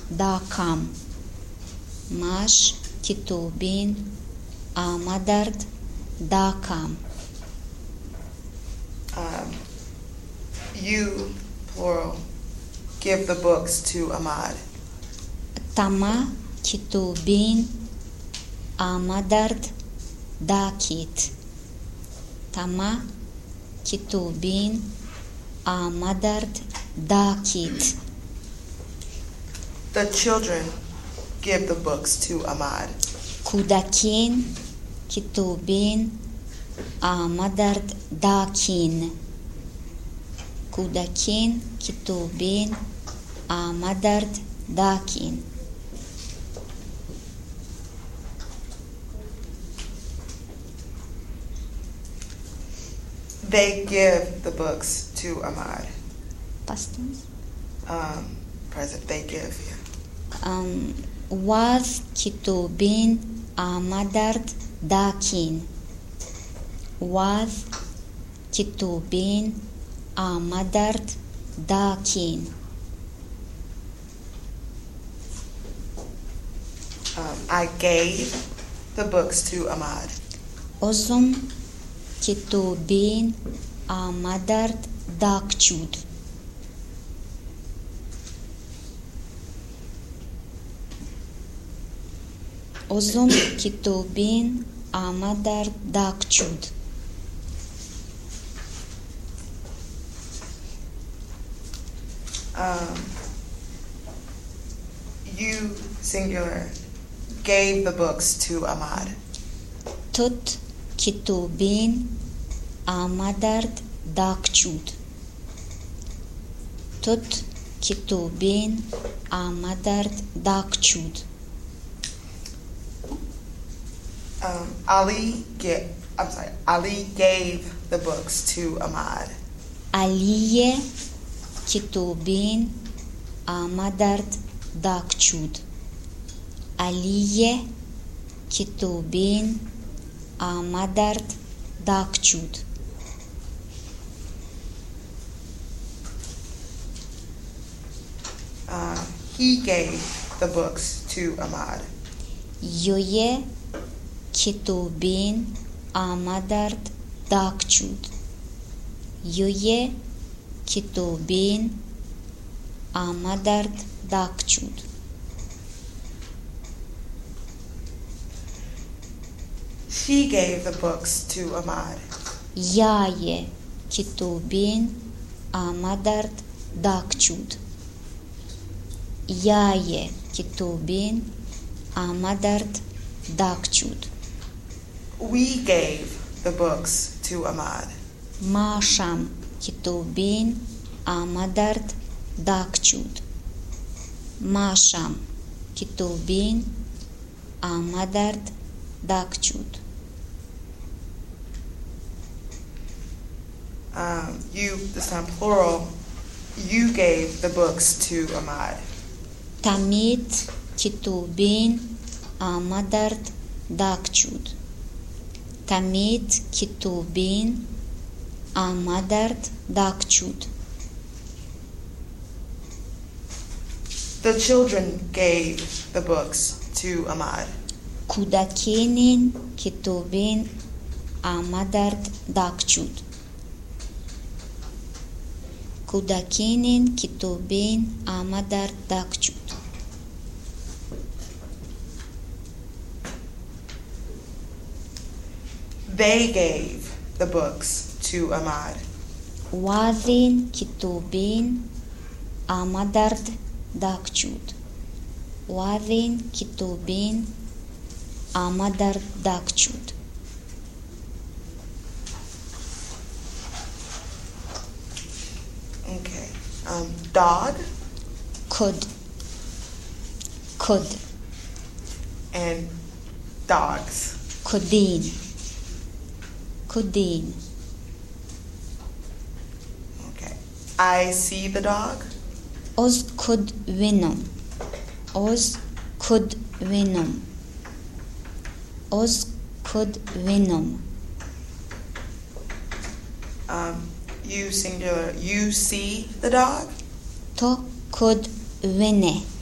dakam. Mash kitubin amadard dakam. You, plural, give the books to Ahmad. Tama kitubin amadard dakit. Tama kitubin amadard dakit. The children give the books to Ahmad. Kudakin kitubin amadard dakin. Kudakin kitubin amadard dakin. They give the books to Ahmad. Past tense. Present, they give. Yeah. Was kitubin amadard dakin. Was kitubin amadard dakin. I gave the books to Ahmad. Ozum kitubin amadard dakchud. Ozum kitubin amadard dakchud. You, singular, gave the books to Ahmad. Tut kitubin amadard dakchud. Tut kitubin amadard dakchud. Ali gave the books to Ahmad. Aliye kitubin amadard dakchud. Aliye kitubin amadard dakchud. He gave the books to Ahmad. Yoye kitubin amadard dakchud. Yoye kitubin amadard dakchud. She gave the books to Ahmad. Yaye kitubin amadard dakchud. Yaye kitubin amadard dakchud. We gave the books to Ahmad. Masham kitubin amadard dakchud. Masham kitubin amadard dakchud. You, this time plural, you gave the books to Ahmad. Tamid kitubin amadard dakchud. Tamid kitubin amadard dakchud. The children gave the books to Ahmad. Kudakinin kitubin amadard dakchud. Kudakinin kitubin amadard dakchud. They gave the books to Ahmad. Wazin kitubin amadard dakchud. Wazin kitubin amadard dakchud. Okay. Dog. Could. And dogs. Kudin. Kudin. Okay. I see the dog. Oz kud vinum. Oz kud vinum. Oz kud vinum. You singular. You see the dog. To kud vine.